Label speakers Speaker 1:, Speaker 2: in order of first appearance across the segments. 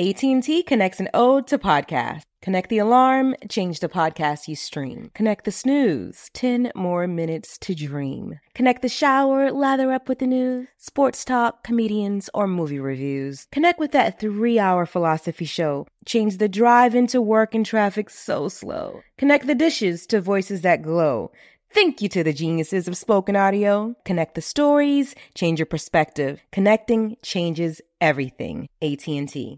Speaker 1: AT&T connects an ode to podcasts. Connect the alarm, change the podcast you stream. Connect the snooze, 10 more minutes to dream. Connect the shower, lather up with the news, sports talk, comedians, or movie reviews. Connect with that 3-hour philosophy show. Change the drive into work and traffic so slow. Connect the dishes to voices that glow. Thank you to the geniuses of spoken audio. Connect the stories, change your perspective. Connecting changes everything. AT&T.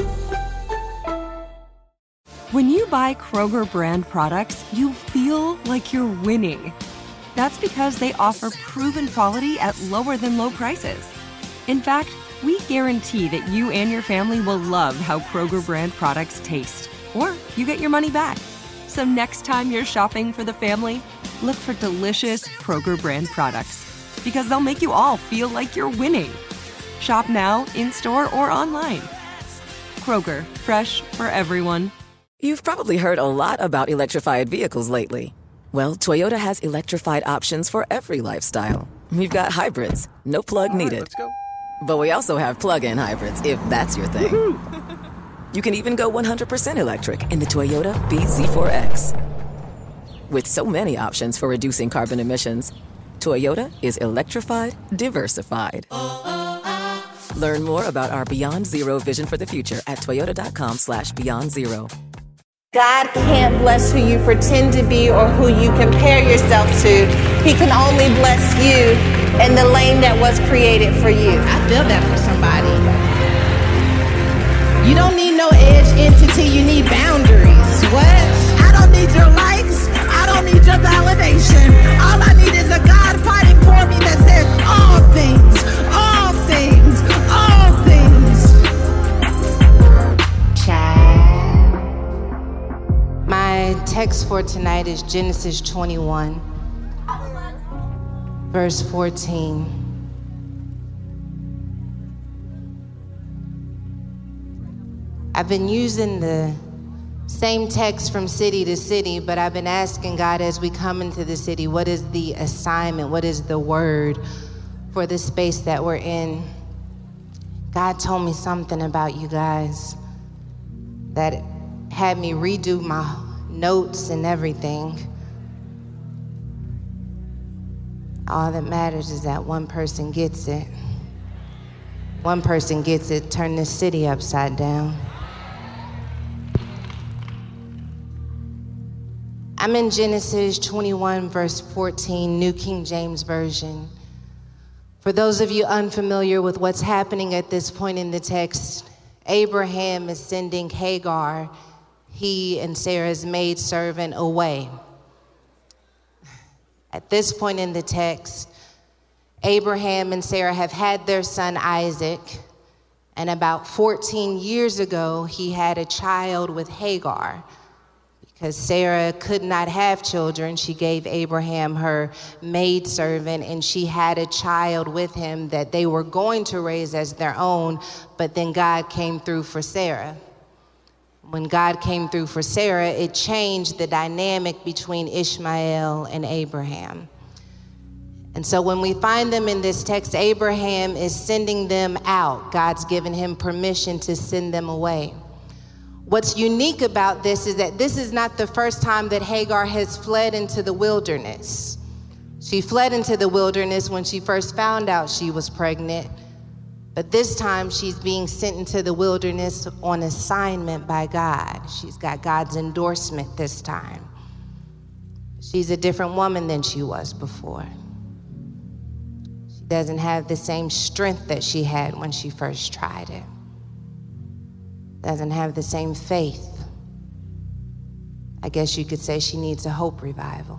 Speaker 2: When you buy Kroger brand products, you feel like you're winning. That's because they offer proven quality at lower than low prices. In fact, we guarantee that you and your family will love how Kroger brand products taste, or you get your money back. So next time you're shopping for the family, look for delicious Kroger brand products, because they'll make you all feel like you're winning. Shop now, in-store, or online. Kroger, fresh for everyone.
Speaker 3: You've probably heard a lot about electrified vehicles lately. Well, Toyota has electrified options for every lifestyle. We've got hybrids, no plug needed.
Speaker 4: Let's go.
Speaker 3: But we also have plug-in hybrids, if that's your thing. You can even go 100% electric in the Toyota bZ4X. With so many options for reducing carbon emissions, Toyota is electrified, diversified. Learn more about our Beyond Zero vision for the future at toyota.com/beyondzero.
Speaker 5: God can't bless who you pretend to be or who you compare yourself to. He can only bless you in the lane that was created for you.
Speaker 6: I feel that for somebody. You don't need no edge entity, you need boundaries. What? I don't need your likes, I don't need your validation. All I need is a God fighting for me that says all things, all things, all things. Child. My text for tonight is Genesis 21, verse 14. I've been using the same text from city to city, but I've been asking God as we come into the city, what is the assignment? What is the word for the space that we're in? God told me something about you guys that had me redo my notes and everything. All that matters is that one person gets it. One person gets it, turn this city upside down. I'm in Genesis 21, verse 14, New King James Version. For those of you unfamiliar with what's happening at this point in the text, Abraham is sending Hagar, he and Sarah's maidservant, away. At this point in the text, Abraham and Sarah have had their son Isaac, and about 14 years ago, he had a child with Hagar. Because Sarah could not have children, she gave Abraham her maidservant, and she had a child with him that they were going to raise as their own, but then God came through for Sarah. When God came through for Sarah, it changed the dynamic between Ishmael and Abraham. And so when we find them in this text, Abraham is sending them out. God's given him permission to send them away. What's unique about this is that this is not the first time that Hagar has fled into the wilderness. She fled into the wilderness when she first found out she was pregnant. But this time she's being sent into the wilderness on assignment by God. She's got God's endorsement this time. She's a different woman than she was before. She doesn't have the same strength that she had when she first tried it. Doesn't have the same faith. I guess you could say she needs a hope revival.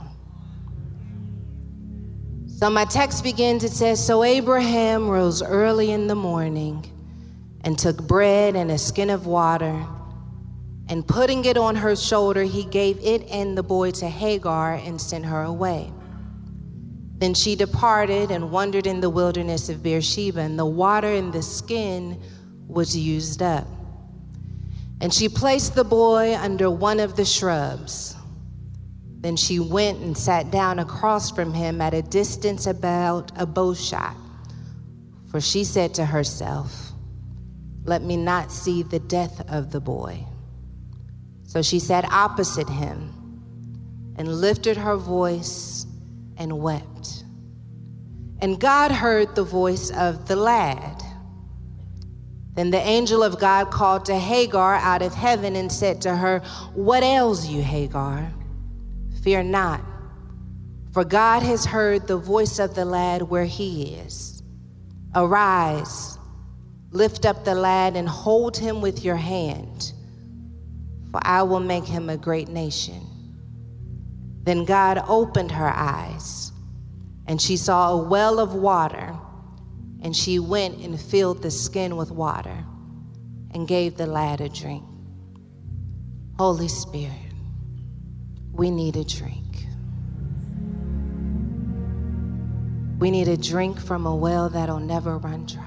Speaker 6: So my text begins, it says, so Abraham rose early in the morning and took bread and a skin of water, and putting it on her shoulder, he gave it and the boy to Hagar and sent her away. Then she departed and wandered in the wilderness of Beersheba, and the water in the skin was used up. And she placed the boy under one of the shrubs. Then she went and sat down across from him at a distance about a bow shot. For she said to herself, let me not see the death of the boy. So she sat opposite him and lifted her voice and wept. And God heard the voice of the lad. Then the angel of God called to Hagar out of heaven and said to her, "What ails you, Hagar? Fear not, for God has heard the voice of the lad where he is. Arise, lift up the lad and hold him with your hand, for I will make him a great nation." Then God opened her eyes, and she saw a well of water, and she went and filled the skin with water and gave the lad a drink. Holy Spirit, we need a drink. We need a drink from a well that'll never run dry.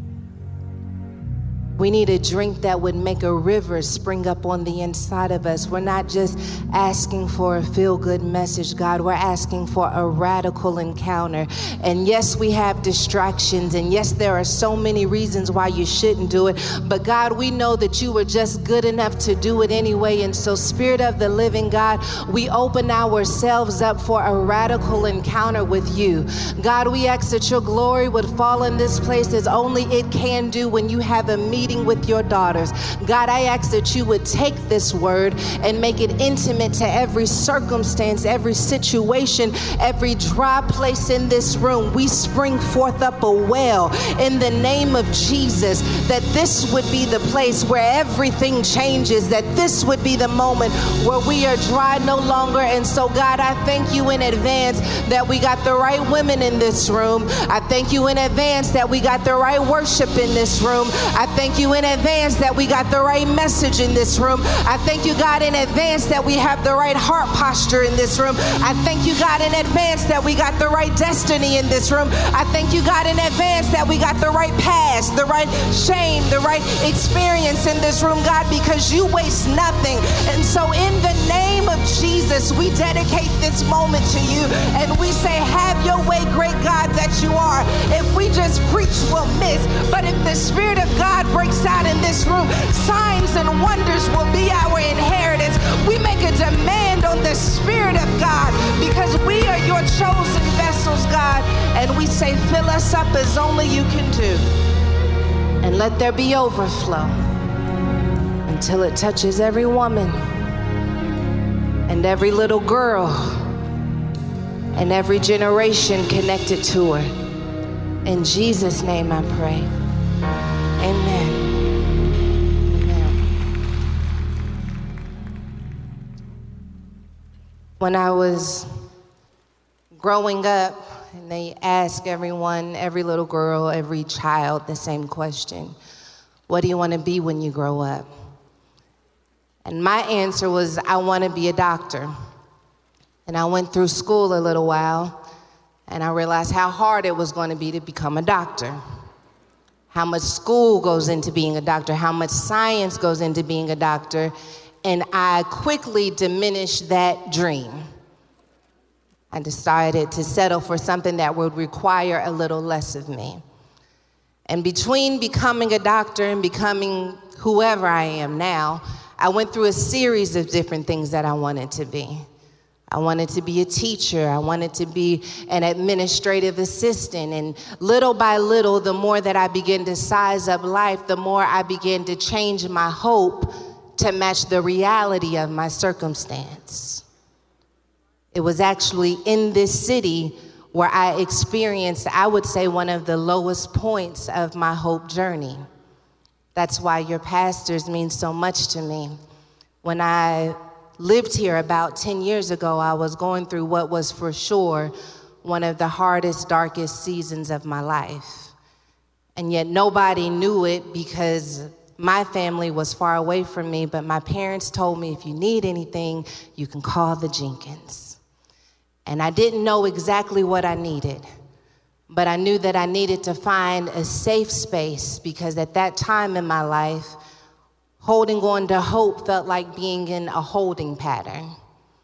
Speaker 6: We need a drink that would make a river spring up on the inside of us. We're not just asking for a feel-good message, God. We're asking for a radical encounter. And yes, we have distractions. And yes, there are so many reasons why you shouldn't do it. But God, we know that you were just good enough to do it anyway. And so, Spirit of the living God, we open ourselves up for a radical encounter with you. God, we ask that your glory would fall in this place as only it can do when you have a meeting with your daughters. God, I ask that you would take this word and make it intimate to every circumstance, every situation, every dry place in this room. We spring forth up a well in the name of Jesus, that this would be the place where everything changes, that this would be the moment where we are dry no longer. And so, God, I thank you in advance that we got the right women in this room. I thank you in advance that we got the right worship in this room. I thank you in advance that we got the right message in this room. I thank you, God, in advance that we have the right heart posture in this room. I thank you, God, in advance that we got the right destiny in this room. I thank you, God, in advance that we got the right past, the right shame, the right experience in this room, God, because you waste nothing. And so in the name of Jesus, we dedicate this moment to you and we say, have your way, great God that you are. If we just preach, we'll miss. But if the Spirit of God breaks out in this room, signs and wonders will be our inheritance. We make a demand on the Spirit of God because we are your chosen vessels, God. And we say, fill us up as only you can do. And let there be overflow until it touches every woman and every little girl and every generation connected to her. In Jesus' name I pray. Amen. When I was growing up, and they ask everyone, every little girl, every child, the same question: what do you want to be when you grow up? And my answer was, I want to be a doctor. And I went through school a little while, and I realized how hard it was going to be to become a doctor. How much school goes into being a doctor, how much science goes into being a doctor. And I quickly diminished that dream. I decided to settle for something that would require a little less of me. And between becoming a doctor and becoming whoever I am now, I went through a series of different things that I wanted to be. I wanted to be a teacher. I wanted to be an administrative assistant. And little by little, the more that I began to size up life, the more I began to change my hope to match the reality of my circumstance. It was actually in this city where I experienced, I would say, one of the lowest points of my hope journey. That's why your pastors mean so much to me. When I lived here about 10 years ago, I was going through what was for sure one of the hardest, darkest seasons of my life. And yet nobody knew it because my family was far away from me, but my parents told me, if you need anything, you can call the Jenkins. And I didn't know exactly what I needed, but I knew that I needed to find a safe space because at that time in my life, holding on to hope felt like being in a holding pattern.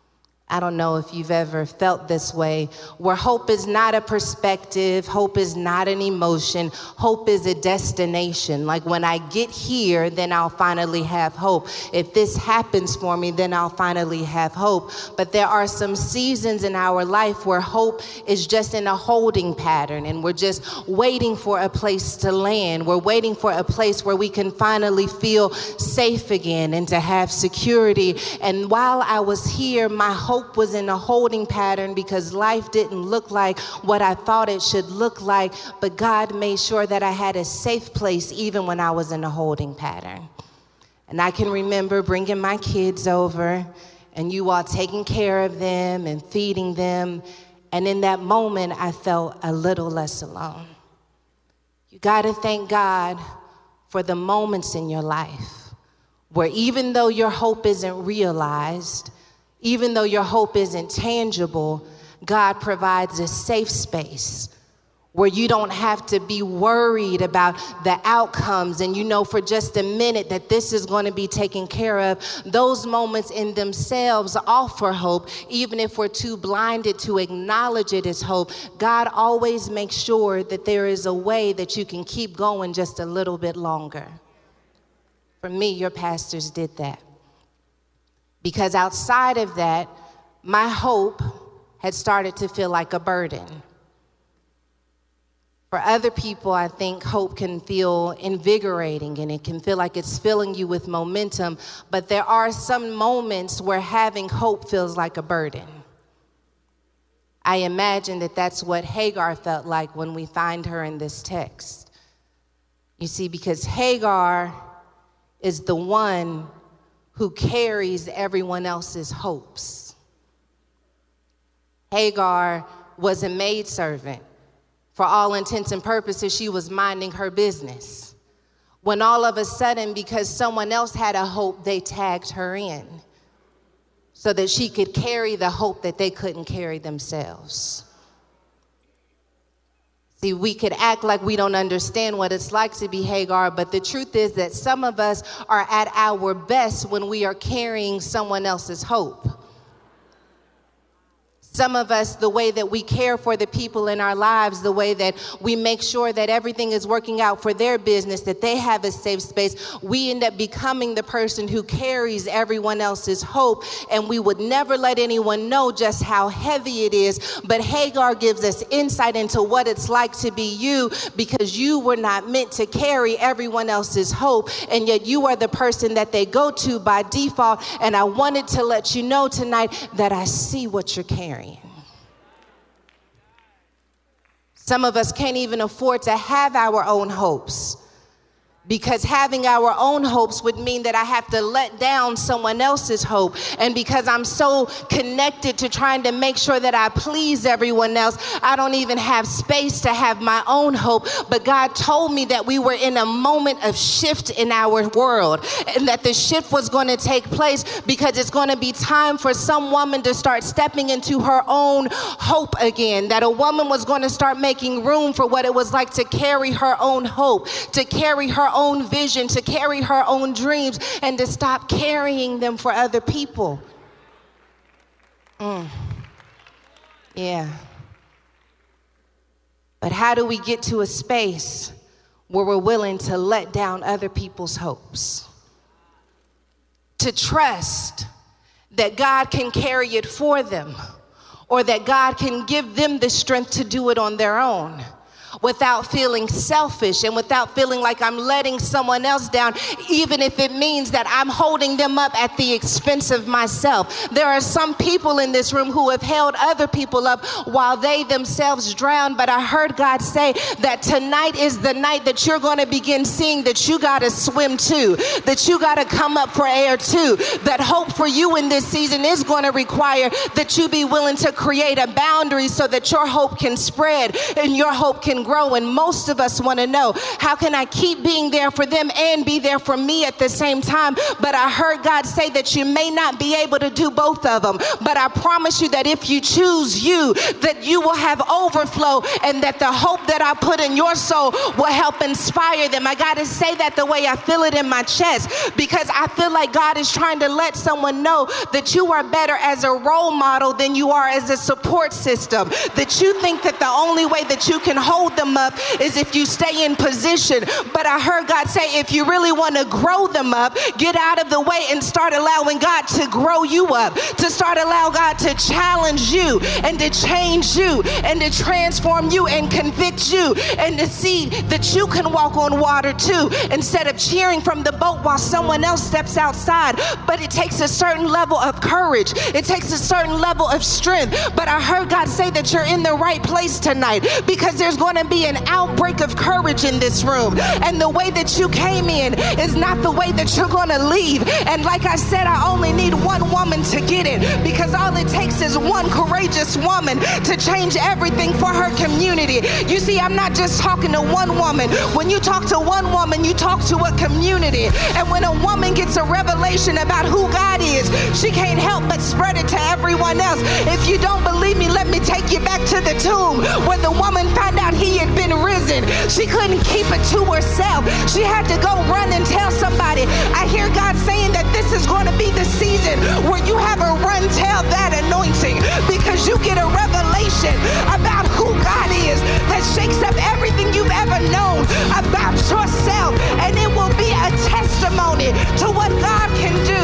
Speaker 6: I don't know if you've ever felt this way, where hope is not a perspective, hope is not an emotion, hope is a destination. Like when I get here, then I'll finally have hope. If this happens for me, then I'll finally have hope. But there are some seasons in our life where hope is just in a holding pattern, and we're just waiting for a place to land. We're waiting for a place where we can finally feel safe again and to have security. And while I was here, my hope was in a holding pattern because life didn't look like what I thought it should look like, but God made sure that I had a safe place even when I was in a holding pattern. And I can remember bringing my kids over and you all taking care of them and feeding them. And in that moment, I felt a little less alone. You got to thank God for the moments in your life where even though your hope isn't realized, even though your hope isn't tangible, God provides a safe space where you don't have to be worried about the outcomes and you know for just a minute that this is going to be taken care of. Those moments in themselves offer hope, even if we're too blinded to acknowledge it as hope. God always makes sure that there is a way that you can keep going just a little bit longer. For me, your pastors did that. Because outside of that, my hope had started to feel like a burden. For other people, I think hope can feel invigorating and it can feel like it's filling you with momentum, but there are some moments where having hope feels like a burden. I imagine that that's what Hagar felt like when we find her in this text. You see, because Hagar is the one who carries everyone else's hopes. Hagar was a maidservant. For all intents and purposes, she was minding her business. When all of a sudden, because someone else had a hope, they tagged her in so that she could carry the hope that they couldn't carry themselves. See, we could act like we don't understand what it's like to be Hagar, but the truth is that some of us are at our best when we are carrying someone else's hope. Some of us, the way that we care for the people in our lives, the way that we make sure that everything is working out for their business, that they have a safe space, we end up becoming the person who carries everyone else's hope, and we would never let anyone know just how heavy it is. But Hagar gives us insight into what it's like to be you, because you were not meant to carry everyone else's hope, and yet you are the person that they go to by default. And I wanted to let you know tonight that I see what you're carrying. Some of us can't even afford to have our own hopes, because having our own hopes would mean that I have to let down someone else's hope. And because I'm so connected to trying to make sure that I please everyone else, I don't even have space to have my own hope. But God told me that we were in a moment of shift in our world, and that the shift was going to take place because it's going to be time for some woman to start stepping into her own hope again, that a woman was going to start making room for what it was like to carry her own hope, to carry her own vision, to carry her own dreams, and to stop carrying them for other people. Yeah. But how do we get to a space where we're willing to let down other people's hopes? To trust that God can carry it for them, or that God can give them the strength to do it on their own, without feeling selfish and without feeling like I'm letting someone else down, even if it means that I'm holding them up at the expense of myself. There are some people in this room who have held other people up while they themselves drown, but I heard God say that tonight is the night that you're going to begin seeing that you got to swim too, that you got to come up for air too, that hope for you in this season is going to require that you be willing to create a boundary so that your hope can spread and your hope can can grow. And most of us want to know, how can I keep being there for them and be there for me at the same time? But I heard God say that you may not be able to do both of them. But I promise you that if you choose you, that you will have overflow, and that the hope that I put in your soul will help inspire them. I got to say that the way I feel it in my chest, because I feel like God is trying to let someone know that you are better as a role model than you are as a support system. That you think that the only way that you can hold them up is if you stay in position. But I heard God say, if you really want to grow them up, get out of the way and start allowing God to grow you up, to start allow God to challenge you and to change you and to transform you and convict you, and to see that you can walk on water too, instead of cheering from the boat while someone else steps outside. But it takes a certain level of courage. It takes a certain level of strength. But I heard God say that you're in the right place tonight, because there's going to be an outbreak of courage in this room. And the way that you came in is not the way that you're going to leave. And like I said, I only need one woman to get it, because all it takes is one courageous woman to change everything for her community. You see, I'm not just talking to one woman. When you talk to one woman, you talk to a community. And when a woman gets a revelation about who God is, she can't help but spread it to everyone else. If you don't believe me, let me take you back to the tomb where the woman found out he had been risen. She couldn't keep it to herself. She had to go run and tell somebody. I hear God saying that this is going to be the season where you have a run tell that anointing, because you get a revelation about who God is that shakes up everything you've ever known about yourself, and it will be a testimony to what God can do.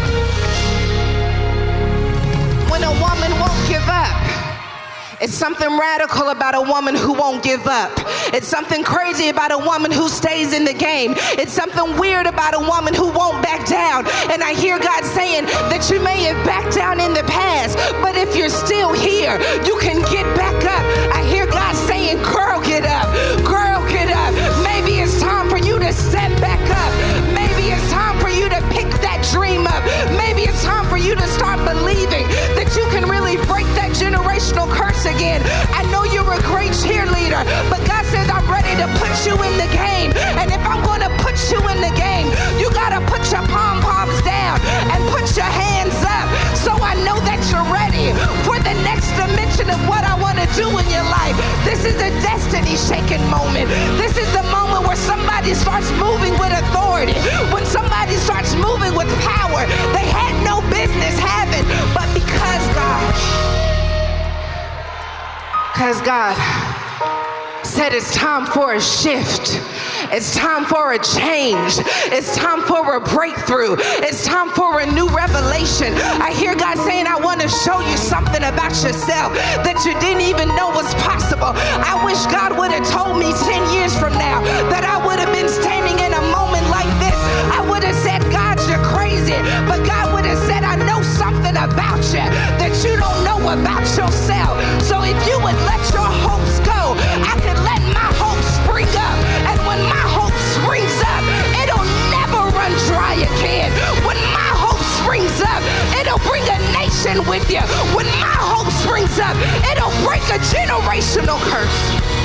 Speaker 6: When a woman won't give up, it's something radical about a woman who won't give up. It's something crazy about a woman who stays in the game. It's something weird about a woman who won't back down. And I hear God saying that you may have backed down in the past, but if you're still here, you can get back up. I hear God saying, girl, get up. Girl, get up. Maybe it's time for you to step back up. Maybe it's time for you to pick that dream up. Maybe it's time for you to start believing that you can really break that generational curse again. I know you're a great cheerleader, but God says I'm ready to put you in the game. And if I'm going to put you in the game, you got to put your pom-poms down and put your hands up, so I know that you're ready for the next dimension of what I want to do in your life. This is a destiny-shaking moment. This is the moment where somebody starts moving with authority, when somebody starts moving with power they had no business having, but because God said it's time for a shift. It's time for a change. It's time for a breakthrough. It's time for a new revelation. I hear God saying, I want to show you something about yourself that you didn't even know was possible. I wish God would have told me 10 years from now that I would have been standing in a moment like this. I would have said, God, you're crazy. But God would have said, I know something about you that you don't know about yourself. So if you would let your hopes go, I could let my hope spring up. And when my hope springs up, it'll never run dry again. When my hope springs up, it'll bring a nation with you. When my hope springs up, it'll break a generational curse.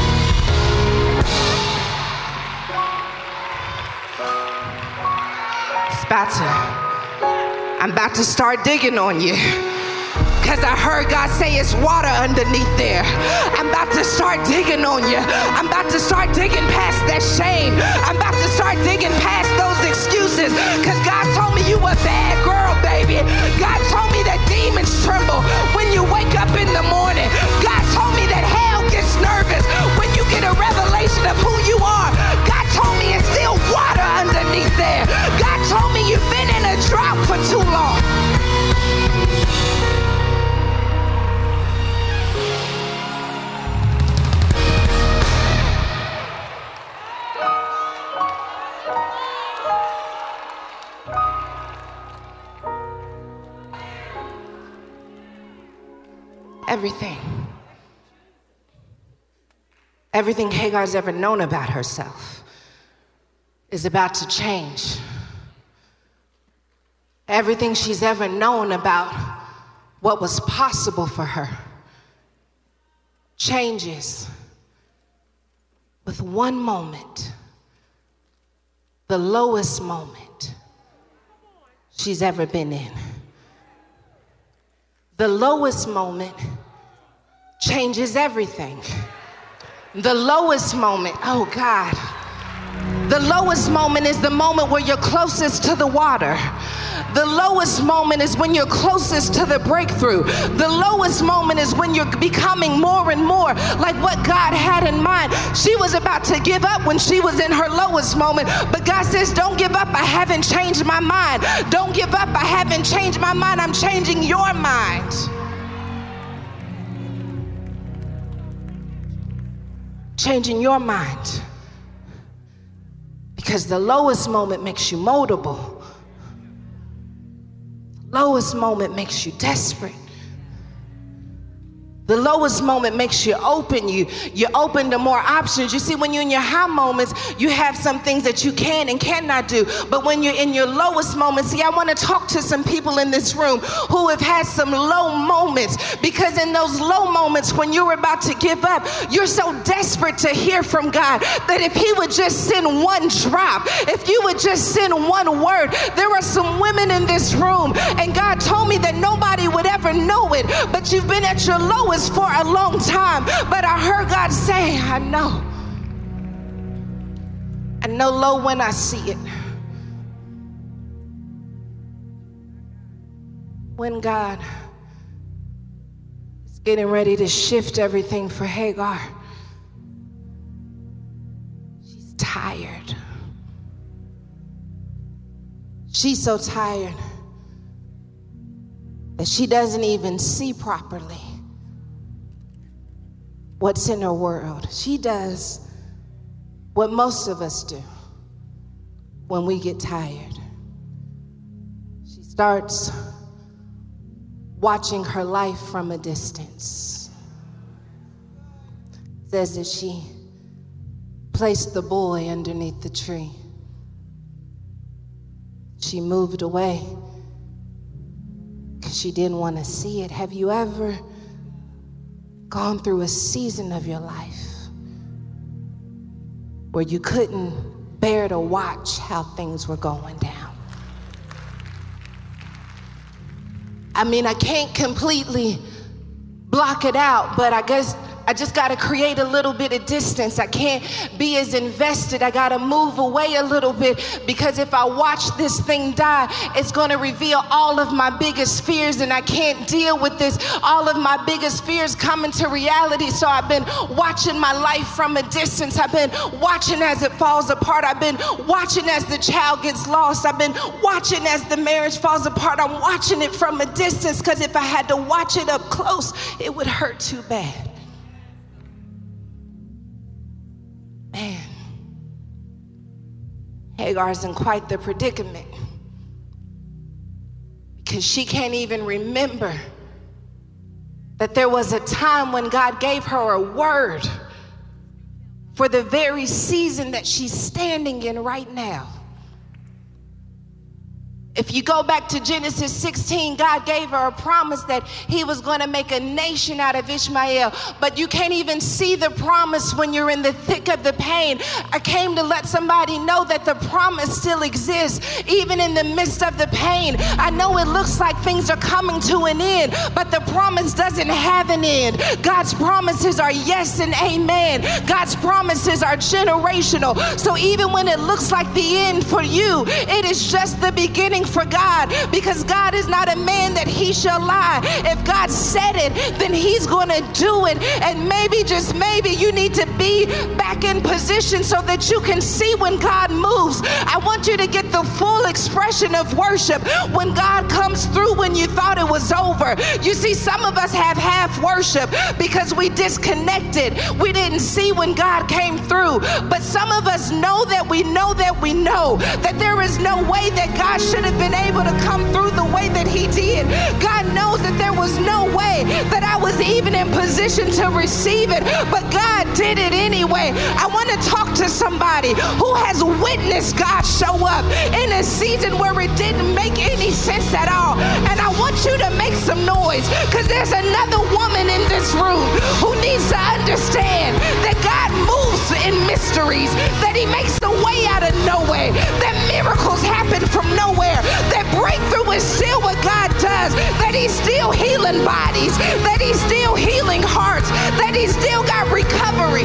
Speaker 6: I'm about to start digging on you, because I heard God say it's water underneath there. I'm about to start digging on you. I'm about to start digging past that shame. I'm about to start digging past those excuses, because God told me you a bad girl, baby. God told me that demons tremble when you wake up in the morning. God told me that hell gets nervous when you get a revelation of who you are. God told me it's still water underneath there. God told me you've been in a drought for too long. Everything Hagar's ever known about herself is about to change. Everything she's ever known about what was possible for her changes with one moment, the lowest moment she's ever been in. The lowest moment changes everything. The lowest moment, oh God. The lowest moment is the moment where you're closest to the water. The lowest moment is when you're closest to the breakthrough. The lowest moment is when you're becoming more and more like what God had in mind. She was about to give up when she was in her lowest moment, but God says, don't give up, I haven't changed my mind. Don't give up, I haven't changed my mind. I'm changing your mind. Changing your mind. Because the lowest moment makes you moldable. Lowest moment makes you desperate. The lowest moment makes you open. You're open to more options. You see, when you're in your high moments, you have some things that you can and cannot do. But when you're in your lowest moments, see, I want to talk to some people in this room who have had some low moments, because in those low moments when you're about to give up, you're so desperate to hear from God that if he would just send one drop, if you would just send one word. There are some women in this room, and God told me that nobody would ever know it, but you've been at your lowest for a long time. But I heard God say, I know low when I see it. When God is getting ready to shift everything for Hagar, she's tired. She's so tired that she doesn't even see properly what's in her world. She does what most of us do when we get tired. She starts watching her life from a distance. It says that she placed the boy underneath the tree. She moved away because she didn't want to see it. Have you ever gone through a season of your life where you couldn't bear to watch how things were going down? I mean, I can't completely block it out, but I guess I just got to create a little bit of distance. I can't be as invested. I got to move away a little bit, because if I watch this thing die, it's going to reveal all of my biggest fears, and I can't deal with this. All of my biggest fears come into reality. So I've been watching my life from a distance. I've been watching as it falls apart. I've been watching as the child gets lost. I've been watching as the marriage falls apart. I'm watching it from a distance, because if I had to watch it up close, it would hurt too bad. Man, Hagar's in quite the predicament, because she can't even remember that there was a time when God gave her a word for the very season that she's standing in right now. If you go back to Genesis 16, God gave her a promise that he was going to make a nation out of Ishmael. But you can't even see the promise when you're in the thick of the pain. I came to let somebody know that the promise still exists, even in the midst of the pain. I know it looks like things are coming to an end, but the promise doesn't have an end. God's promises are yes and amen. God's promises are generational. So even when it looks like the end for you, it is just the beginning for God, because God is not a man that he shall lie. If God said it, then he's going to do it. And maybe, just maybe, you need to be back in position so that you can see when God moves. I want you to get the full expression of worship when God comes through when you thought it was over. You see, some of us have half worship because we disconnected. We didn't see when God came through. But some of us know that we know that we know that there is no way that God should have been able to come through the way that he did. God knows that there was no way that I was even in position to receive it, but God did it anyway. I want to talk to somebody who has witnessed God show up in a season where it didn't make any sense at all. And I want you to make some noise, because there's another woman in this room who needs to understand that God moves in mysteries, that he makes the way out of nowhere, that miracles happen from nowhere, that breakthrough is still what God does, that he's still healing bodies, that he's still healing hearts, that he's still got recovery.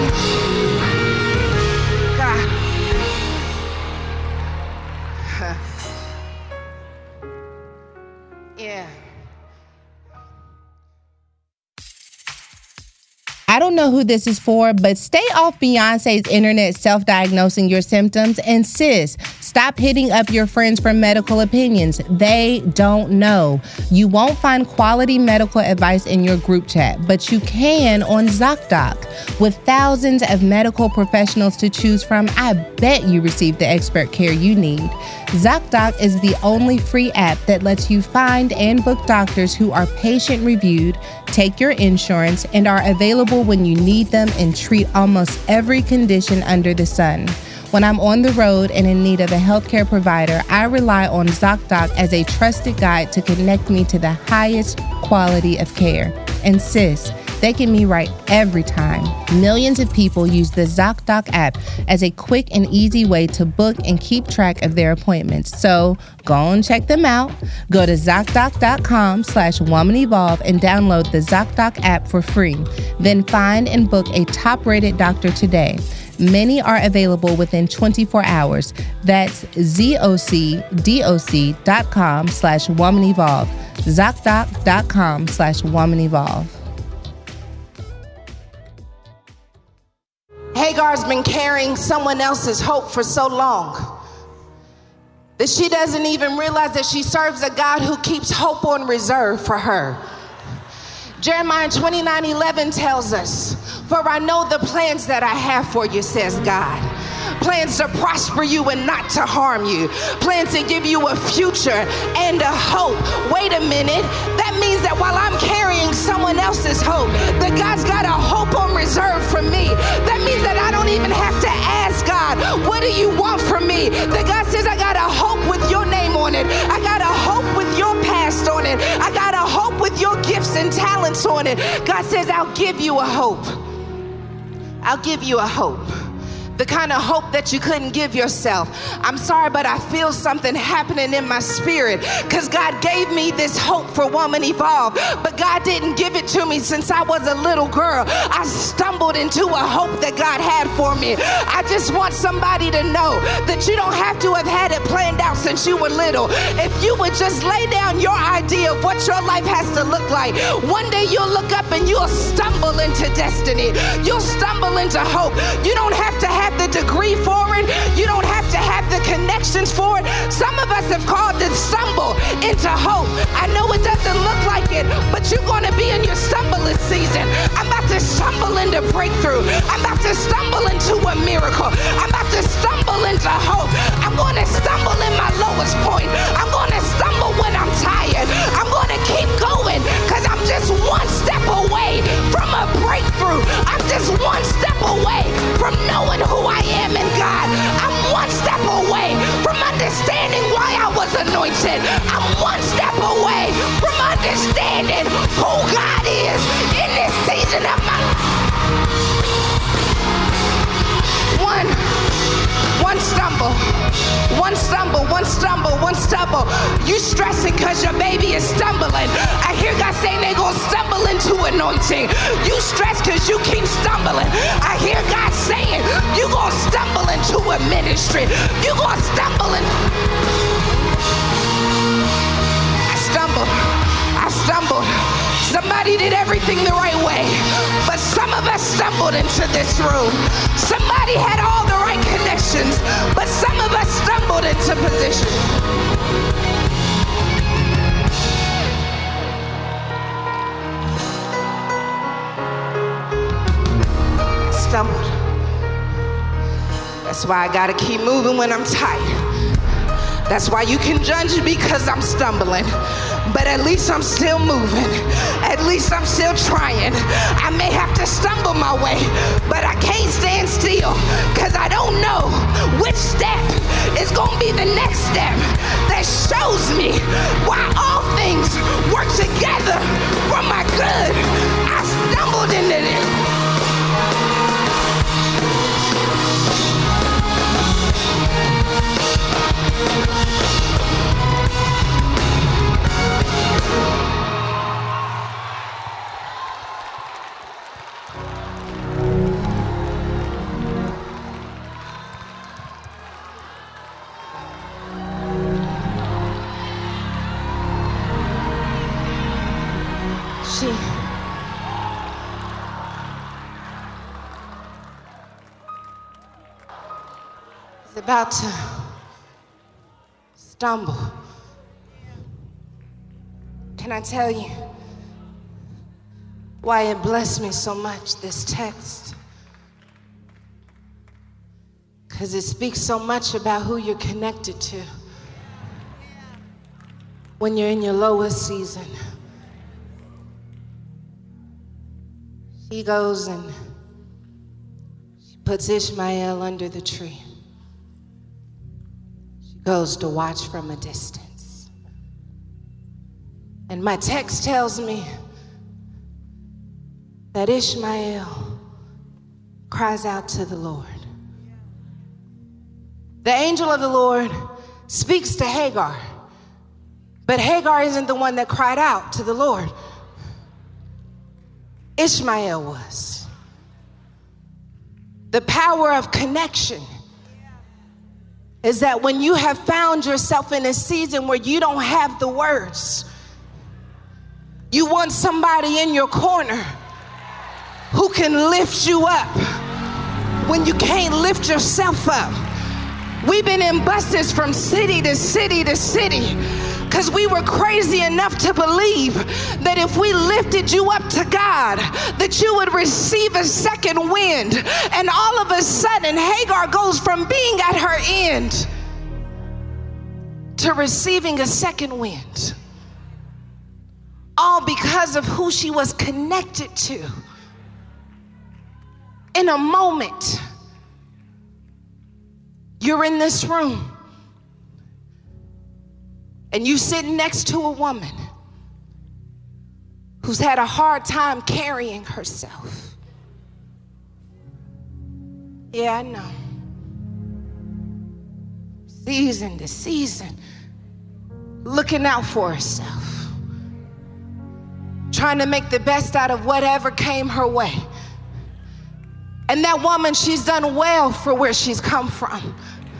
Speaker 6: God. Yeah.
Speaker 5: I don't know who this is for, but stay off Beyonce's internet self-diagnosing your symptoms. And sis, stop hitting up your friends for medical opinions. They don't know. You won't find quality medical advice in your group chat, but you can on ZocDoc. With thousands of medical professionals to choose from, I bet you receive the expert care you need. ZocDoc is the only free app that lets you find and book doctors who are patient-reviewed, take your insurance, and are available when you need them and treat almost every condition under the sun. When I'm on the road and in need of a healthcare provider, I rely on ZocDoc as a trusted guide to connect me to the highest quality of care. And sis, they get me right every time. Millions of people use the ZocDoc app as a quick and easy way to book and keep track of their appointments. So go and check them out. Go to ZocDoc.com/WomanEvolve and download the ZocDoc app for free. Then find and book a top-rated doctor today. Many are available within 24 hours. That's ZocDoc.com/WomanEvolve. ZocDoc.com/WomanEvolve.
Speaker 6: Hagar's been carrying someone else's hope for so long that she doesn't even realize that she serves a God who keeps hope on reserve for her. Jeremiah 29:11 tells us, "For I know the plans that I have for you," says God. Plans to prosper you and not to harm you. Plans to give you a future and a hope. Wait a minute. That means that while I'm carrying someone else's hope, that God's got a hope on reserve for me. That means that I don't even have to ask God, what do you want from me? That God says, I got a hope with your name on it. I got a hope with your past on it. I got a hope with your gifts and talents on it. God says, I'll give you a hope. I'll give you a hope. The kind of hope that you couldn't give yourself. I'm sorry, but I feel something happening in my spirit because God gave me this hope for Woman Evolve, but God didn't give it to me since I was a little girl. I stumbled into a hope that God had for me. I just want somebody to know that you don't have to have had it planned out since you were little. If you would just lay down your idea of what your life has to look like, one day you'll look up and you'll stumble into destiny. You'll stumble into hope. You don't have to have the degree for it. You don't have to have the connections for it. Some of us have called to stumble into hope. I know it doesn't look like it, but you're going to be in your stumbling season. I'm about to stumble into breakthrough. I'm about to stumble into a miracle. I'm about to stumble into hope. I'm going to stumble in my lowest point. I'm going to stumble when I'm tired. I'm going to keep going because I'm just one step away from a breakthrough. I'm just one step away from knowing who I am in God. I'm one step away from understanding why I was anointed. I'm one step away from understanding who God is in this season of my life. One stumble, one stumble, one stumble, one stumble. You stressing because your baby is stumbling. I hear God saying they're going to stumble into anointing. You stress because you keep stumbling. I hear God saying you're going to stumble into a ministry. You're going to stumble in. I stumbled. Somebody did everything the right way, but some of us stumbled into this room. Somebody had all the right connections, but some of us stumbled into position. Stumbled. That's why I gotta keep moving when I'm tired. That's why you can judge me because I'm stumbling. But at least I'm still moving. At least I'm still trying. I may have to stumble my way, but I can't stand still because I don't know which step is going to be the next step that shows me why all things work together for my good. I stumbled into this. She is about to stumble. Can I tell you why it blessed me so much, this text? Because it speaks so much about who you're connected to when you're in your lowest season. She goes and she puts Ishmael under the tree. She goes to watch from a distance. And my text tells me that Ishmael cries out to the Lord. The angel of the Lord speaks to Hagar, but Hagar isn't the one that cried out to the Lord. Ishmael was. The power of connection is that when you have found yourself in a season where you don't have the words, you want somebody in your corner who can lift you up when you can't lift yourself up. We've been in buses from city to city to city because we were crazy enough to believe that if we lifted you up to God, that you would receive a second wind. And all of a sudden, Hagar goes from being at her end to receiving a second wind. All because of who she was connected to. In a moment, you're in this room and you sitting next to a woman who's had a hard time carrying herself. Yeah, I know. Season to season, looking out for herself, trying to make the best out of whatever came her way. And that woman, she's done well for where she's come from.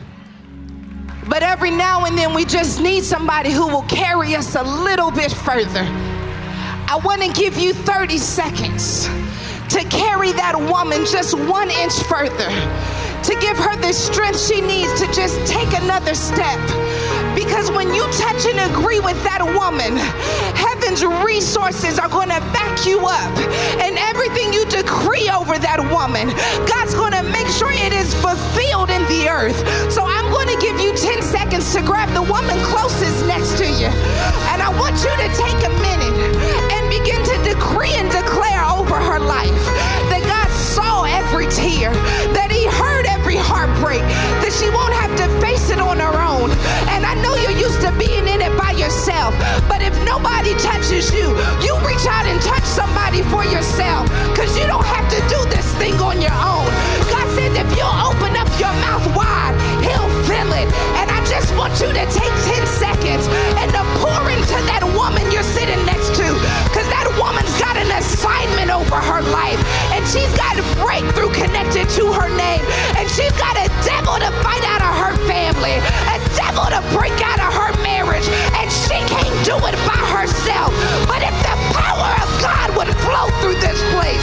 Speaker 6: But every now and then we just need somebody who will carry us a little bit further. I want to give you 30 seconds to carry that woman just 1 inch further, to give her the strength she needs to just take another step. Because when you touch and agree with that woman, heaven's resources are going to back you up. And everything you decree over that woman, God's going to make sure it is fulfilled in the earth. So I'm going to give you 10 seconds to grab the woman closest next to you. And I want you to take a minute and begin to decree and declare over her life that God saw every tear, that he heard every heartbreak, that she won't have to face it on her own. And I know you're used to being in it by yourself, but if nobody touches you, you reach out and touch somebody for yourself, because you don't have to do this thing on your own. God says if you'll open up your mouth wide, he'll fill it. And I just want you to take 10 seconds and to pour into that woman you're sitting next to, because that woman's got an assignment over her life, and she's got a breakthrough connected to her name, and she's got a devil to fight out of her family, a devil to break out of her marriage, and she can't do it by herself. But if the power of God would flow through this place,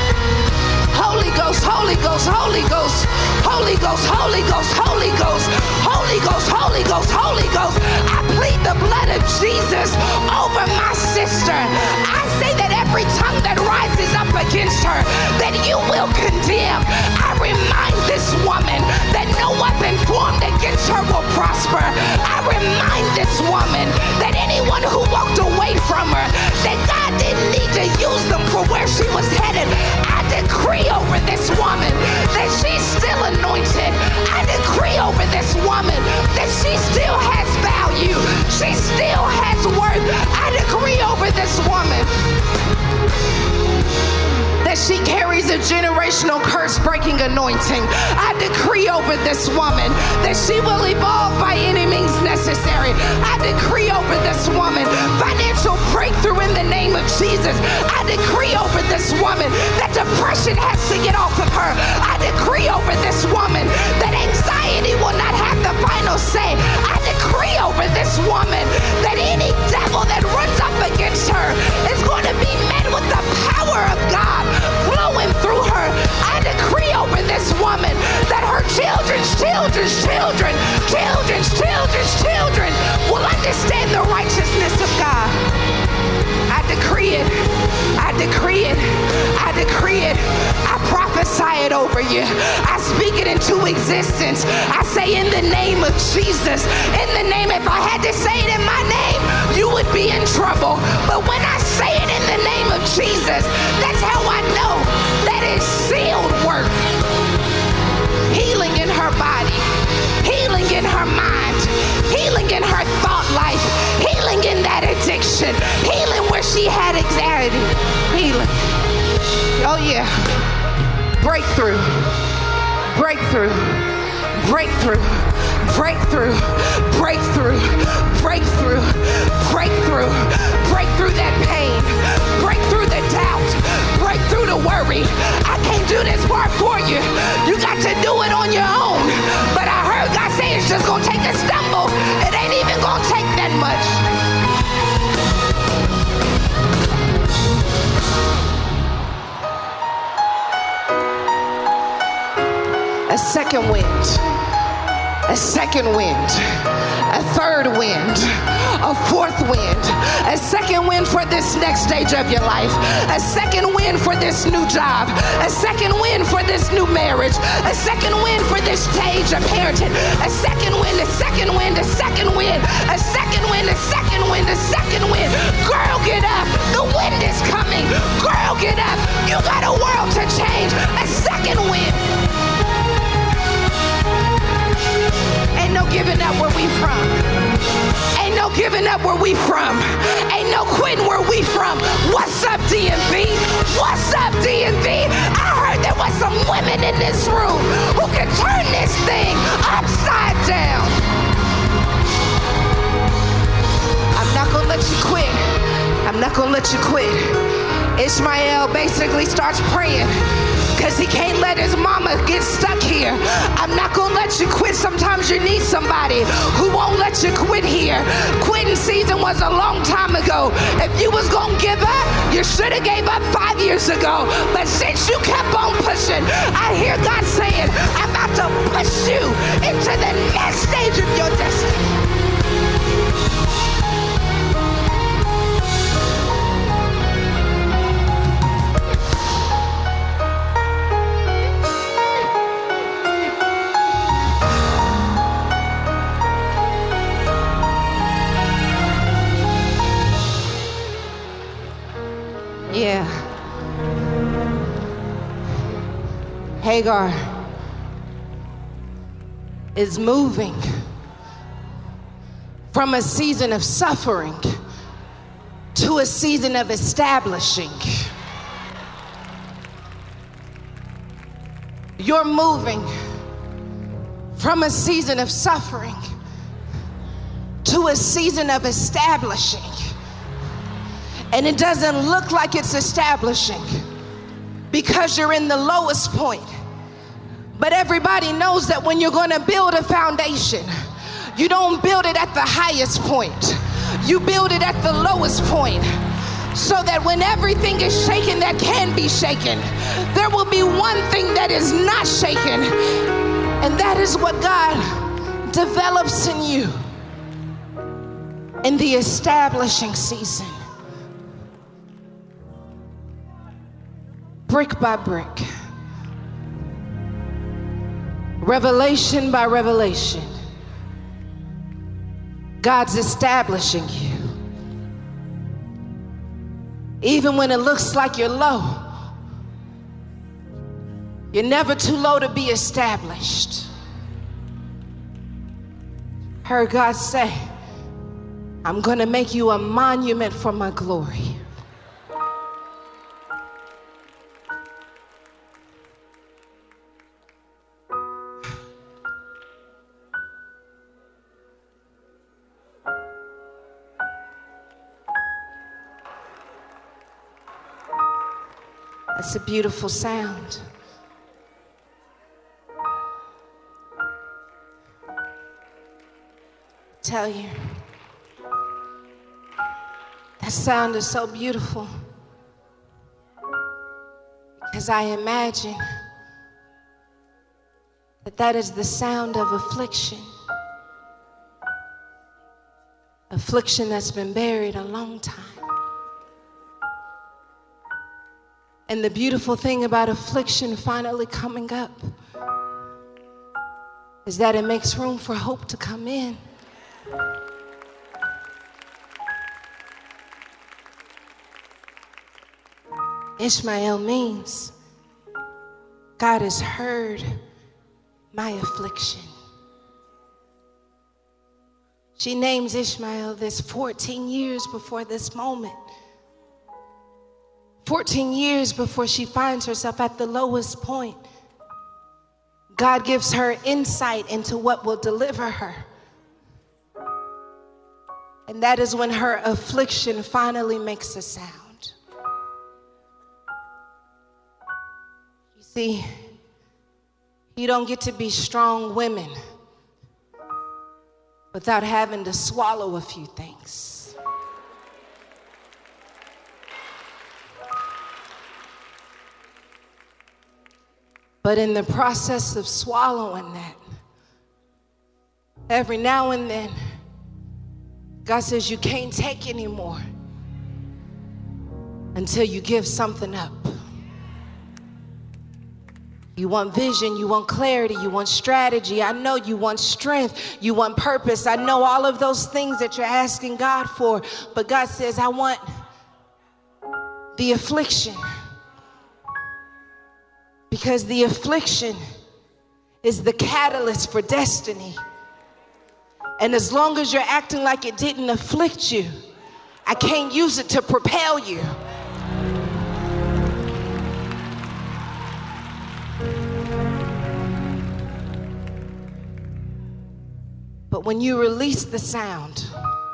Speaker 6: Holy Ghost, Holy Ghost, Holy Ghost, Holy Ghost, Holy Ghost, Holy Ghost, Holy Ghost, Holy Ghost, Holy Ghost, I plead the blood of Jesus over my sister. I say that every tongue that rises up against her, that you will condemn. I remind this woman that no weapon formed against her will prosper. I remind this woman that anyone who walked away from her, that God didn't need to use them for where she was headed. I decree over this woman that she's still anointed. I decree over this woman that she still has value. She still has worth. I decree over this woman that she carries a generational curse-breaking anointing. I decree over this woman that she will evolve by any means necessary. I decree over this woman financial breakthrough in the name of Jesus. I decree over this woman that depression has to get off of her. I decree over this woman that anxiety will not have the final say. I decree over this woman that any devil that runs up against her is going to be met decree it. I decree it. I decree it. I prophesy it over you. I speak it into existence. I say in the name of Jesus, in the name, if I had to say it in my name, you would be in trouble. But when I say it in the name of Jesus, that's how I know that it's sealed work. Healing in her body, healing in her mind, healing in her thought life, healing in that addiction, healing where she had anxiety, healing. Oh yeah. Breakthrough, breakthrough, breakthrough, breakthrough, breakthrough, breakthrough, breakthrough, breakthrough that pain, breakthrough the doubt, breakthrough the worry. I can't do this part for you. You got to do it on your own. But I heard God say it's just gonna take a stumble. It ain't even gonna take that much. A second wind, a second wind, a third wind, a fourth wind, a second wind for this next stage of your life, a second wind for this new job, a second wind for this new marriage, a second wind for this stage of parenting, a second wind, a second wind, a second wind, a second wind, a second wind, a second wind. Girl, get up. The wind is coming. Girl, get up. You got a world to change. A second wind. Ain't no giving up where we from. Ain't no giving up where we from. Ain't no quitting where we from. What's up, DMV? What's up, DMV? I heard there was some women in this room who can turn this thing upside down. I'm not gonna let you quit. I'm not gonna let you quit. Ishmael basically starts praying because he can't let his mama get stuck here. I'm not gonna let you quit. Sometimes you need somebody who won't let you quit here. Quitting season was a long time ago. If you was gonna give up, you should have gave up 5 years ago. But since you kept on pushing, I hear God saying, I'm about to push you into the next stage of your destiny. Yeah. Hagar is moving from a season of suffering to a season of establishing. You're moving from a season of suffering to a season of establishing. And it doesn't look like it's establishing because you're in the lowest point. But everybody knows that when you're gonna build a foundation, you don't build it at the highest point. You build it at the lowest point, so that when everything is shaken that can be shaken, there will be one thing that is not shaken, and that is what God develops in you in the establishing season. Brick by brick, revelation by revelation, God's establishing you. Even when it looks like you're low, you're never too low to be established. Heard God say, I'm gonna make you a monument for my glory. That's a beautiful sound. Tell you, that sound is so beautiful because I imagine that that is the sound of affliction. Affliction that's been buried a long time. And the beautiful thing about affliction finally coming up is that it makes room for hope to come in. Ishmael means God has heard my affliction. She names Ishmael this 14 years before this moment. 14 years before she finds herself at the lowest point. God gives her insight into what will deliver her. And that is when her affliction finally makes a sound. You see, you don't get to be strong women without having to swallow a few things. But in the process of swallowing that, every now and then, God says you can't take anymore until you give something up. You want vision, you want clarity, you want strategy. I know you want strength, you want purpose. I know all of those things that you're asking God for, but God says, I want the affliction. Because the affliction is the catalyst for destiny. And as long as you're acting like it didn't afflict you, I can't use it to propel you. But when you release the sound,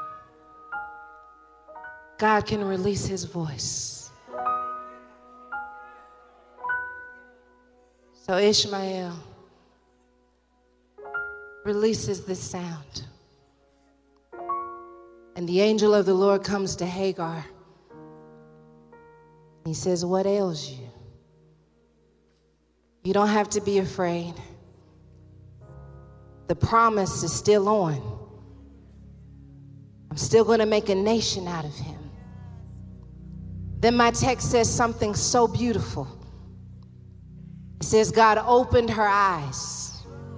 Speaker 6: God can release his voice. So Ishmael releases this sound. And the angel of the Lord comes to Hagar. He says, what ails you? You don't have to be afraid. The promise is still on. I'm still going to make a nation out of him. Then my text says something so beautiful. It says, God opened her eyes.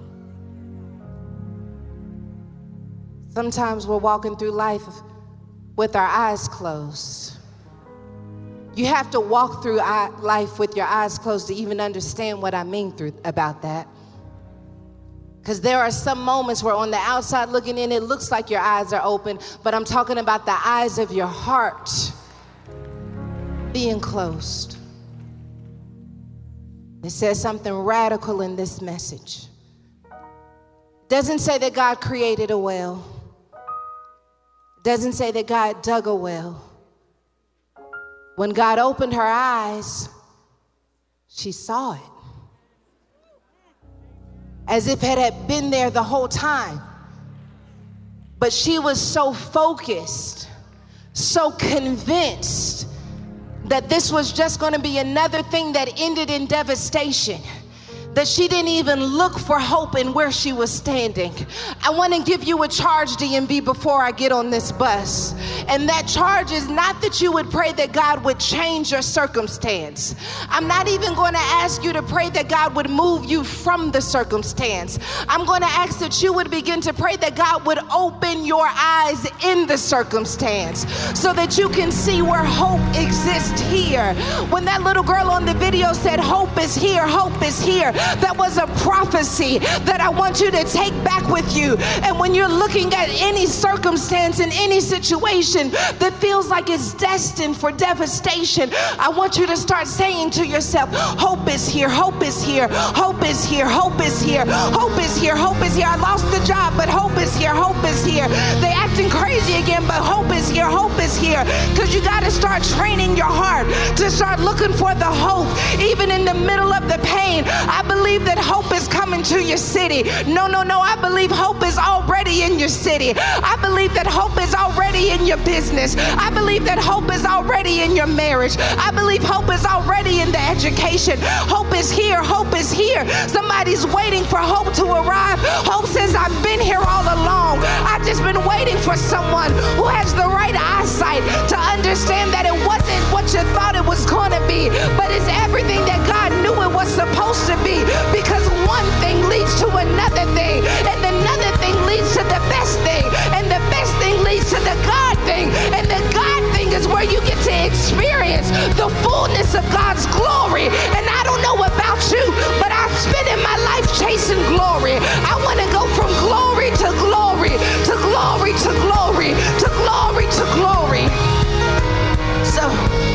Speaker 6: Sometimes we're walking through life with our eyes closed. You have to walk through life with your eyes closed to even understand what I mean about that. Because there are some moments where on the outside looking in, it looks like your eyes are open, but I'm talking about the eyes of your heart being closed. It says something radical in this message. It doesn't say that God created a well. It doesn't say that God dug a well. When God opened her eyes, she saw it. As if it had been there the whole time. But she was so focused, so convinced that this was just going to be another thing that ended in devastation, that she didn't even look for hope in where she was standing. I want to give you a charge, DMV, before I get on this bus. And that charge is not that you would pray that God would change your circumstance. I'm not even going to ask you to pray that God would move you from the circumstance. I'm going to ask that you would begin to pray that God would open your eyes in the circumstance so that you can see where hope exists here. When that little girl on the video said, hope is here, hope is here, that was a prophecy that I want you to take back with you. And when you're looking at any circumstance in any situation that feels like it's destined for devastation, I want you to start saying to yourself, hope is here, hope is here, hope is here, hope is here, hope is here, hope is here. I lost the job, but hope is here, hope is here. They acting crazy again, but hope is here, hope is here. Because you got to start training your heart to start looking for the hope, even in the middle of the pain. I believe that hope is coming to your city. No. I believe hope is already in your city. I believe that hope is already in your business. I believe that hope is already in your marriage. I believe hope is already in the education. Hope is here. Hope is here. Somebody's waiting for hope to arrive. Hope says, I've been here all along. I've just been waiting for someone who has the right eyesight to understand that it wasn't what you have thought it was gonna be, but it's everything that God knew it was supposed to be, because one thing leads to another thing, and another thing leads to the best thing, and the best thing leads to the God thing, and the God thing is where you get to experience the fullness of God's glory. And I don't know about you, but I'm spending my life chasing glory. I want to go from glory to glory, to glory to glory, to glory to glory. So,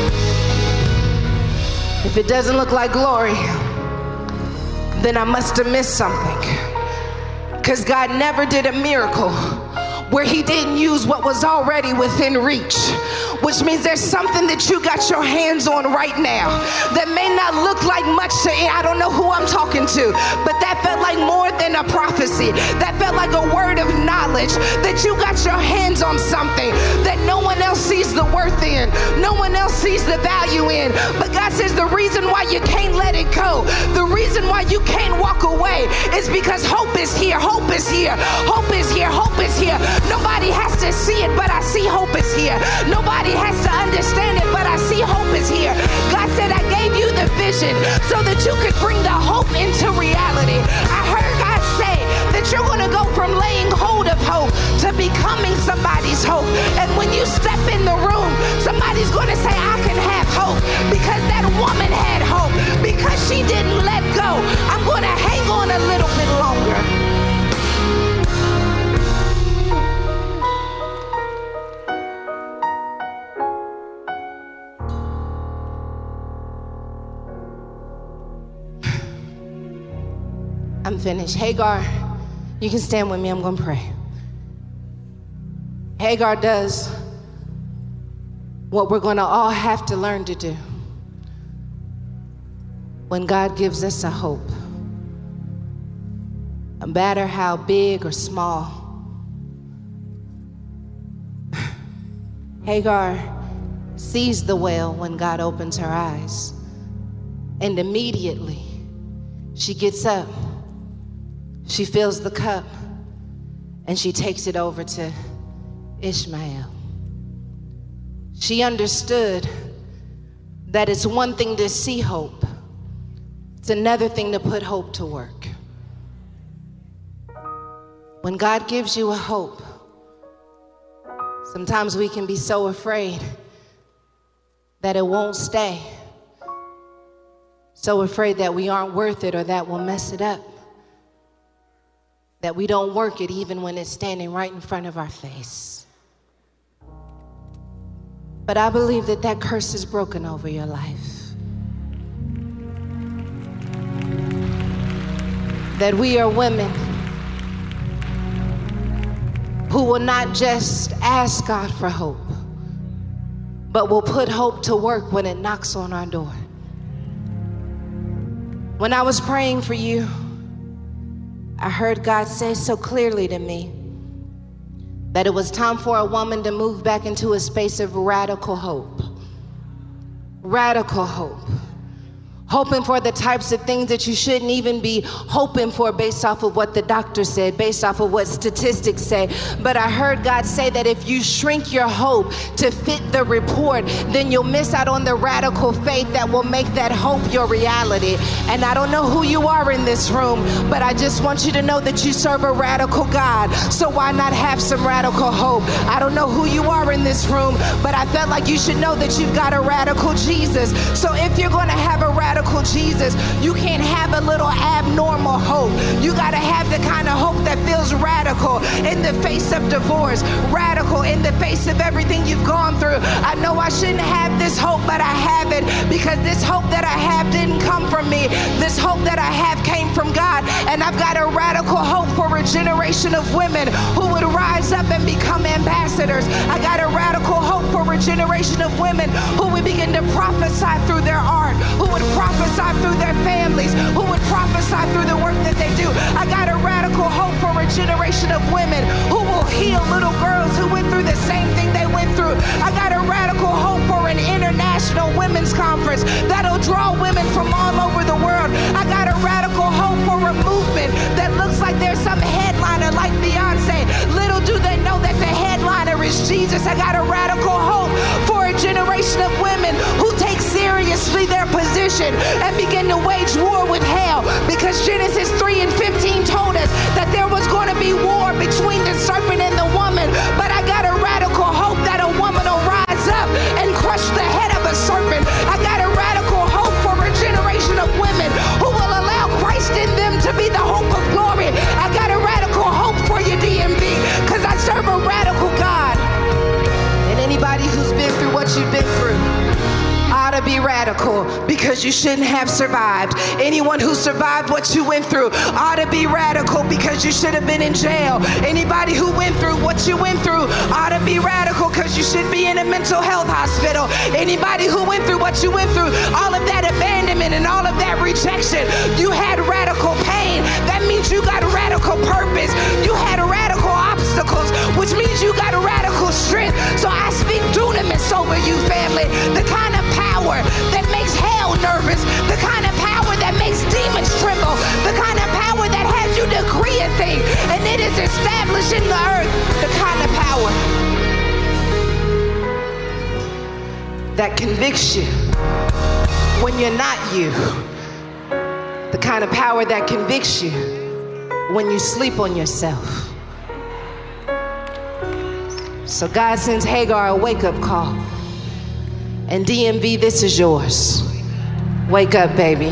Speaker 6: if it doesn't look like glory, then I must have missed something. Because God never did a miracle where he didn't use what was already within reach. Which means there's something that you got your hands on right now that may not look like much to, I don't know who I'm talking to, but that felt like more than a prophecy. That felt like a word of knowledge, that you got your hands on something that no one else sees the worth in, no one else sees the value in. But God says the reason why you can't let it go, the reason why you can't walk away is because hope is here, hope is here, hope is here, hope is here. Nobody has to see it, but I see hope is here. Nobody has to understand it, but I see hope is here. God said, I gave you the vision so that you could bring the hope into reality. I heard God say that you're going to go from laying hold of hope to becoming somebody's hope. And when you step in the room, somebody's going to say, I can have hope because that woman had hope. Because she didn't let go, I'm going to hang on a little bit longer. I'm finished. Hagar, you can stand with me. I'm going to pray. Hagar does what we're going to all have to learn to do when God gives us a hope. No matter how big or small. Hagar sees the well when God opens her eyes. And immediately she gets up. She fills the cup and she takes it over to Ishmael. She understood that it's one thing to see hope. It's another thing to put hope to work. When God gives you a hope, sometimes we can be so afraid that it won't stay. So afraid that we aren't worth it or that we'll mess it up. That we don't work it even when it's standing right in front of our face. But I believe that that curse is broken over your life. That we are women who will not just ask God for hope, but will put hope to work when it knocks on our door. When I was praying for you, I heard God say so clearly to me that it was time for a woman to move back into a space of radical hope. Radical hope. Hoping for the types of things that you shouldn't even be hoping for based off of what the doctor said, based off of what statistics say. But I heard God say that if you shrink your hope to fit the report, then you'll miss out on the radical faith that will make that hope your reality. And I don't know who you are in this room, but I just want you to know that you serve a radical God. So why not have some radical hope? I don't know who you are in this room, but I felt like you should know that you've got a radical Jesus. So if you're going to have a radical Jesus, you can't have a little abnormal hope. You got to have the kind of hope that feels radical in the face of divorce, radical in the face of everything you've gone through. I know I shouldn't have this hope, but I have it because this hope that I have didn't come from me. This hope that I have came from God, and I've got a radical hope for a generation of women who would rise up and become ambassadors. I got a radical hope for a generation of women who would begin to prophesy through their art, who would prophesy through their families, who would prophesy through the work that they do. I got a radical hope for a generation of women who will heal little girls who went through the same thing they went through. I got a radical hope for an international women's conference that'll draw women from all over the world. I got a radical hope for a movement that looks like there's some headliner like Beyonce. Little do they know that the headliner is Jesus. I got a radical hope for a generation of women who take serpent and begin to wage war with hell, because Genesis 3 and 15 told us that there was going to be war between the serpent and the woman. But I got a radical hope that a woman will rise up and crush the head of a serpent. I got a radical hope for a generation of women who will allow Christ in them to be the hope of glory. I got a radical hope for you, DMV, because I serve a radical God. And anybody who's been through what you've been through ought to be radical, because you shouldn't have survived. Anyone who survived what you went through ought to be radical, because you should have been in jail. Anybody who went through what you went through ought to be radical, because you should be in a mental health hospital. Anybody who went through what you went through, all of that abandonment and all of that rejection, you had radical pain. That means you got radical purpose. You had radical obstacles, which means you got radical strength. So I speak dunamis over you, family. The kind of power that makes hell nervous, the kind of power that makes demons tremble, the kind of power that has you decree a thing and it is established in the earth, the kind of power that convicts you when you're not you, the kind of power that convicts you when you sleep on yourself. So God sends Hagar a wake-up call. And DMV, this is yours. Wake up, baby.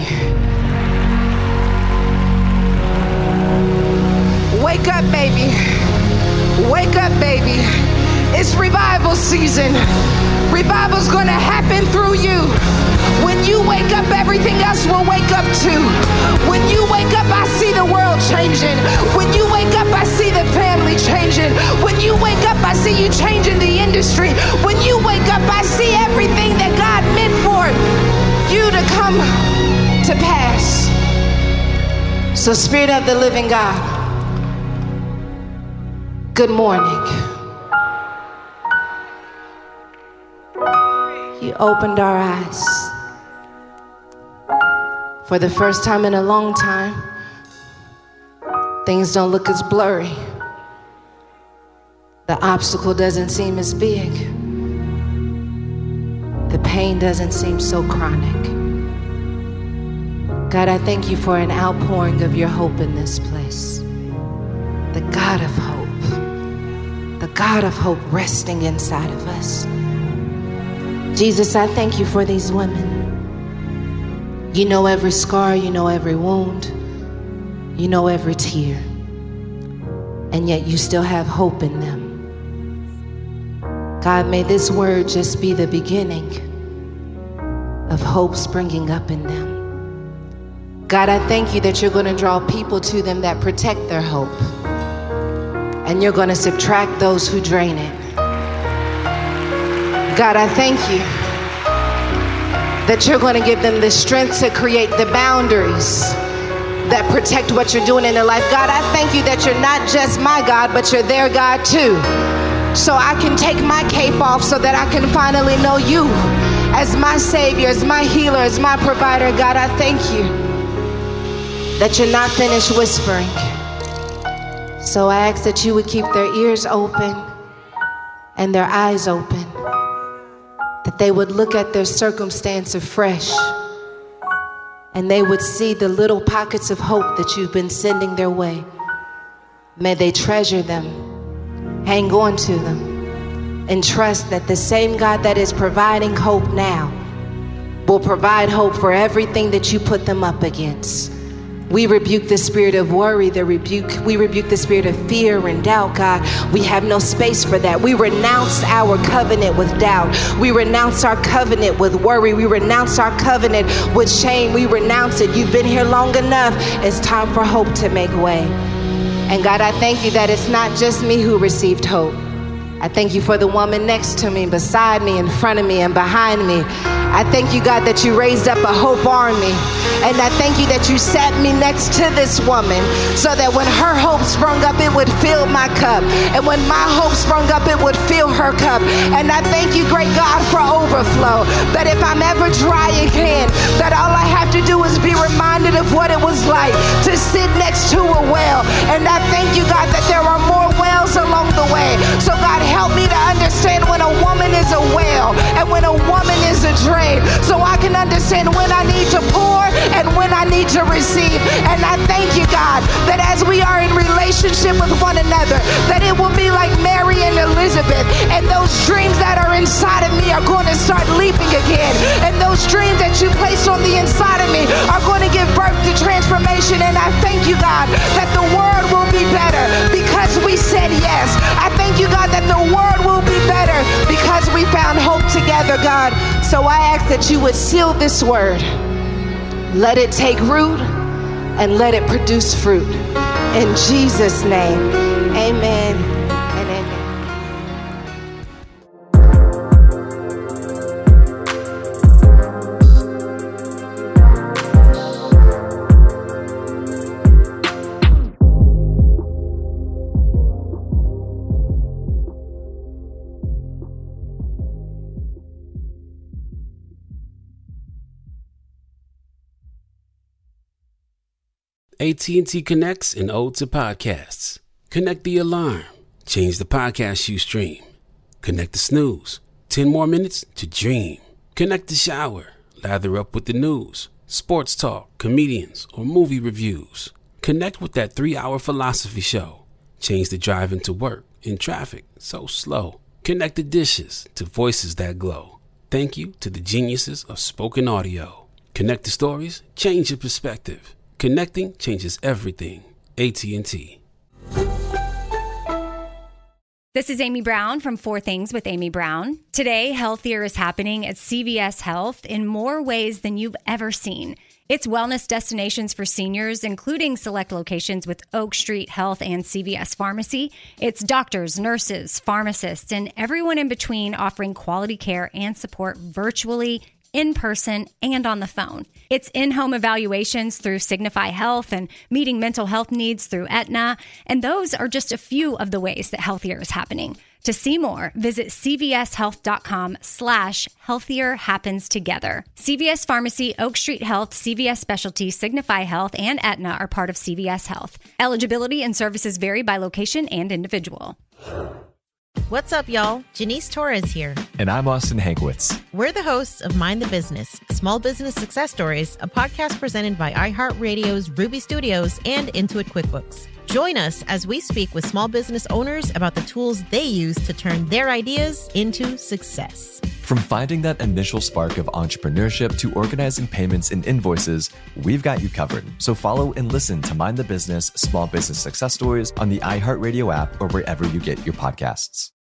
Speaker 6: Wake up, baby. Wake up, baby. It's revival season. Revival's gonna happen through you. When you wake up, everything else will wake up too. When you wake up, I see the world changing. When you wake up, I see the family changing. When you wake up, I see you changing the industry. When you wake up, I see everything that God meant for you to come to pass. So, Spirit of the living God, good morning. You opened our eyes. For the first time in a long time, things don't look as blurry. The obstacle doesn't seem as big. The pain doesn't seem so chronic. God, I thank you for an outpouring of your hope in this place. The God of hope. The God of hope resting inside of us. Jesus, I thank you for these women. You know every scar, you know every wound, you know every tear, and yet you still have hope in them. God, may this word just be the beginning of hope springing up in them. God, I thank you that you're going to draw people to them that protect their hope, and you're going to subtract those who drain it. God, I thank you that you're going to give them the strength to create the boundaries that protect what you're doing in their life. God, I thank you that you're not just my God, but you're their God too. So I can take my cape off so that I can finally know you as my Savior, as my healer, as my provider. God, I thank you that you're not finished whispering. So I ask that you would keep their ears open and their eyes open, that they would look at their circumstance afresh and they would see the little pockets of hope that you've been sending their way. May they treasure them, hang on to them, and trust that the same God that is providing hope now will provide hope for everything that you put them up against. We rebuke the spirit of worry, we rebuke the spirit of fear and doubt, God. We have no space for that. We renounce our covenant with doubt. We renounce our covenant with worry. We renounce our covenant with shame. We renounce it. You've been here long enough. It's time for hope to make way. And God, I thank you that it's not just me who received hope. I thank you for the woman next to me, beside me, in front of me, and behind me. I thank you, God, that you raised up a hope army. And I thank you that you sat me next to this woman so that when her hope sprung up, it would fill my cup. And when my hope sprung up, it would fill her cup. And I thank you, great God, for overflow. That if I'm ever dry again, that all I have to do is be reminded of what it was like to sit next to a well. And I thank you, God, that there are more wells along the way. So God, help me to understand when a woman is a well and when a woman is a drain, so I can understand when I need to need to receive. And I thank you, God, that as we are in relationship with one another, that it will be like Mary and Elizabeth, and those dreams that are inside of me are going to start leaping again. And those dreams that you placed on the inside of me are going to give birth to transformation. And I thank you, God, that the world will be better because we said yes. I thank you, God, that the world will be better because we found hope together, God. So I ask that you would seal this word. Let it take root and let it produce fruit. In Jesus' name, amen and amen.
Speaker 4: AT&T connects an ode to podcasts. Connect the alarm. Change the podcast you stream. Connect the snooze. 10 more minutes to dream. Connect the shower. Lather up with the news, sports talk, comedians, or movie reviews. Connect with that 3-hour philosophy show. Change the drive into work in traffic so slow. Connect the dishes to voices that glow. Thank you to the geniuses of spoken audio. Connect the stories. Change your perspective. Connecting changes everything. AT&T.
Speaker 7: This is Amy Brown from 4 Things with Amy Brown. Today, healthier is happening at CVS Health in more ways than you've ever seen. It's wellness destinations for seniors, including select locations with Oak Street Health and CVS Pharmacy. It's doctors, nurses, pharmacists, and everyone in between offering quality care and support virtually, in person, and on the phone. It's in-home evaluations through Signify Health and meeting mental health needs through Aetna. And those are just a few of the ways that healthier is happening. To see more, visit cvshealth.com/healthier happens together. CVS Pharmacy, Oak Street Health, CVS Specialty, Signify Health, and Aetna are part of CVS Health. Eligibility and services vary by location and individual.
Speaker 8: What's up, y'all? Janice Torres here.
Speaker 9: And I'm Austin Hankwitz.
Speaker 8: We're the hosts of Mind the Business, Small Business Success Stories, a podcast presented by iHeartRadio's Ruby Studios and Intuit QuickBooks. Join us as we speak with small business owners about the tools they use to turn their ideas into success.
Speaker 9: From finding that initial spark of entrepreneurship to organizing payments and invoices, we've got you covered. So follow and listen to Mind the Business, Small Business Success Stories on the iHeartRadio app or wherever you get your podcasts.